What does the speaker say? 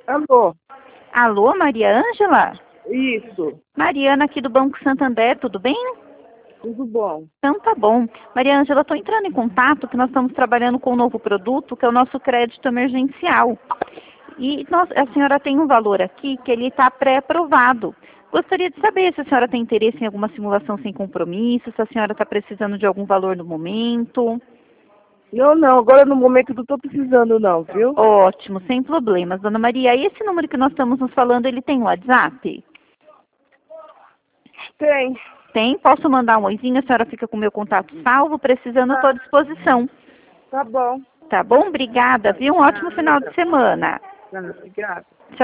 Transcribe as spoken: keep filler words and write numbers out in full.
Alô? Alô, Maria Ângela? Isso. Mariana aqui do Banco Santander, tudo bem? Tudo bom. Então tá bom. Maria Ângela, estou entrando em contato que nós estamos trabalhando com um novo produto, que é o nosso crédito emergencial. E nós, a senhora tem um valor aqui que ele está pré-aprovado. Gostaria de saber se a senhora tem interesse em alguma simulação sem compromisso, se a senhora está precisando de algum valor no momento. Não, não. Agora no momento não estou precisando não, viu? Ótimo, sem problemas. Dona Maria, e esse número que nós estamos nos falando, ele tem WhatsApp? Tem. Tem, posso mandar um oizinho, a senhora fica com o meu contato salvo, precisando, estou à disposição. Tá bom. Tá bom? Obrigada, viu? Um ótimo final de semana. Tá, obrigada.